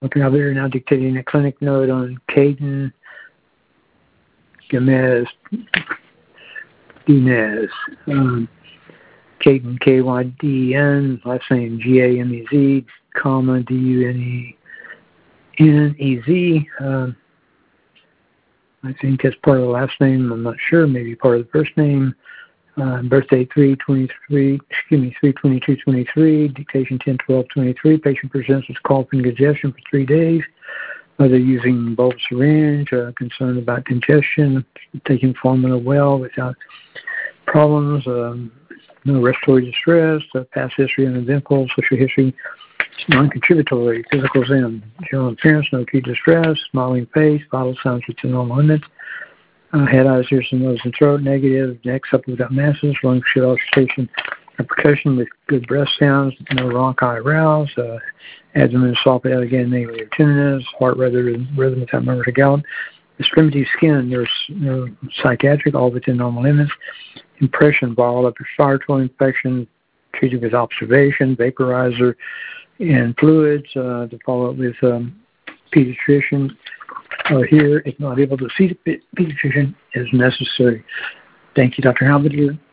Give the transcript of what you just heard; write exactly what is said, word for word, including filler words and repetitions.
Doctor Albert now dictating a clinic note on Caden Gomez. Dinez. Um, Caden, K Y D E N, last name G A M E Z, comma, D U N E N E Z. Um, I think that's part of the last name. I'm not sure. Maybe part of the first name. Uh, birthday three twenty-three, excuse me, three twenty-two twenty-three, dictation ten twelve twenty-three. Patient presents with cough and congestion for three days. Whether using bulb syringe, uh, concerned about congestion, taking Formula well without problems, um, no respiratory distress, uh, past history uneventful, social history non-contributory, physical zen, general appearance, no acute distress, smiling face, vital signs within normal limits. Uh, head, eyes, ears, and nose and throat, negative. Neck, supple without masses. Lung, shit, auscultation, and percussion with good breath sounds. No rhonchi aroused. Uh, abdomen, esophagus, again, negative tenderness. Heart, rhythm, rhythm without murmur to gallop. Extremity, skin, neuro, neuro, psychiatric, all within normal limits. Impression, viral upper respiratory infection, treated with observation, vaporizer, and fluids. Uh, to follow up with um, pediatrician. Uh, here, if not able to see the pediatrician, is necessary. Thank you, Doctor Halbert.